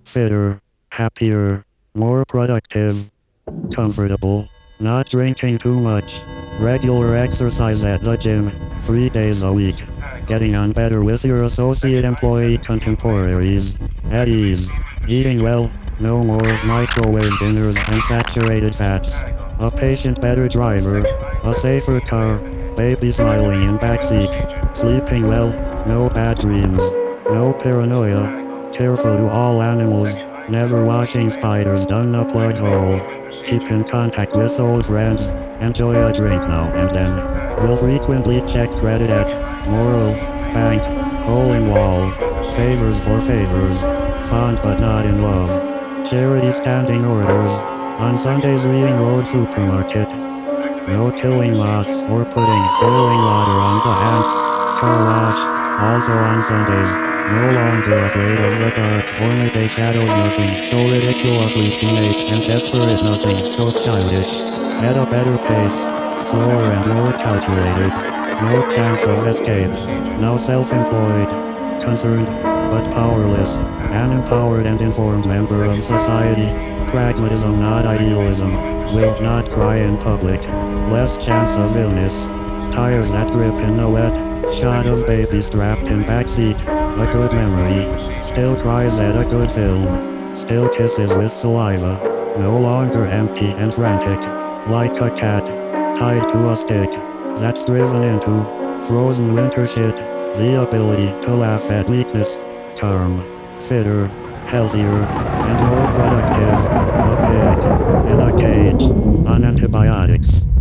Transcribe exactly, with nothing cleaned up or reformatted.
fitter, happier, more productive, comfortable, not drinking too much, regular exercise at the gym, three days a week, getting on better with your associate employee contemporaries, at ease, eating well, no more microwave dinners and saturated fats, a patient better driver, a safer car, baby smiling in backseat, sleeping well, no bad dreams, no paranoia, careful to all animals, never washing spiders down a plug hole, keep in contact with old friends, enjoy a drink now and then, will frequently check credit at Moral, Bank, Hole in Wall, favors for favors, fond but not in love, charity standing orders, on Sundays reading Road Supermarket, no killing moths or putting boiling water on the ants, car wash, also on Sundays, no longer afraid of the dark or midday shadows, nothing so ridiculously teenage and desperate, nothing so childish, at a better pace, slower and more calculated, no chance of escape, now self-employed, concerned, but powerless, an empowered and informed member of society, pragmatism not idealism, will not cry in public, less chance of illness, tires that grip in the wet, shot of baby strapped in backseat, a good memory, still cries at a good film, still kisses with saliva, no longer empty and frantic, like a cat, tied to a stick, that's driven into frozen winter shit, the ability to laugh at weakness, calm, fitter, healthier, and more productive, a pig, in a cage, on antibiotics.